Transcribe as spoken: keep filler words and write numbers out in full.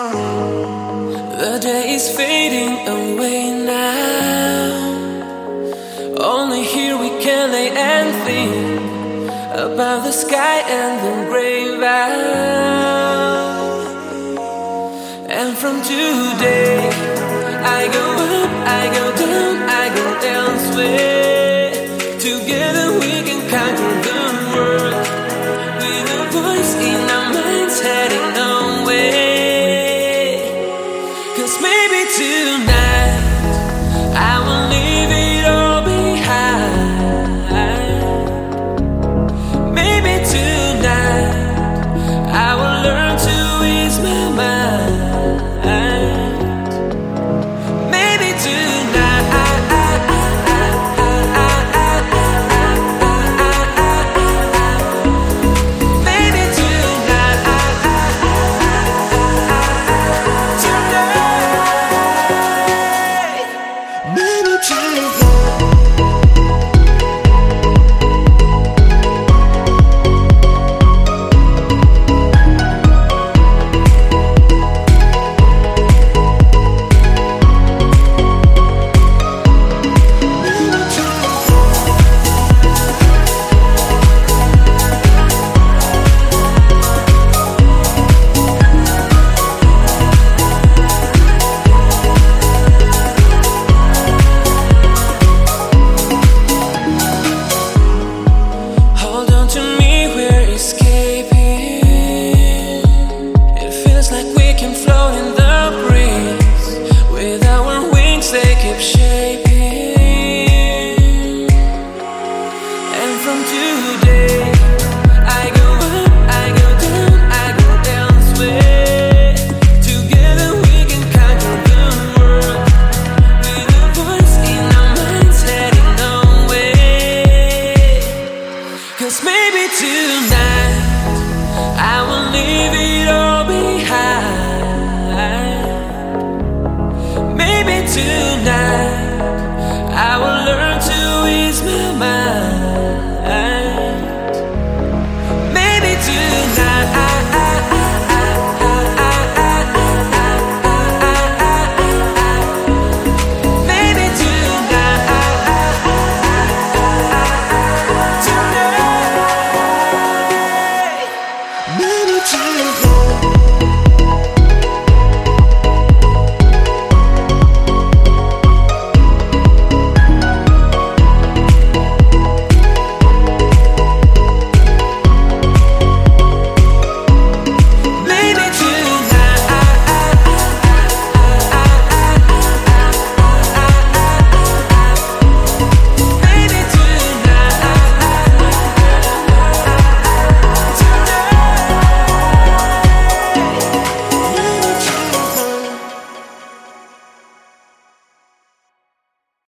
The day is fading away now. Only here we can lay and think about the sky and the gray vow. And from today I go up, I go down, I go elsewhere. Together we can conquer the world, with a voice in our minds heading nowhere. Cause maybe tonight I will leave it all behind. Maybe tonight I will learn to ease my mind. Maybe tonight I, I, I, I, maybe tonight I, tonight maybe tonight. Hold on to me, we're escaping. It feels like we can float in the breeze. With our wings they keep shaping. And from today I go up, I go down, I go elsewhere. Together we can conquer the world, with a voice in our minds heading nowhere. Cause maybe tonight I will leave it all behind. Maybe tonight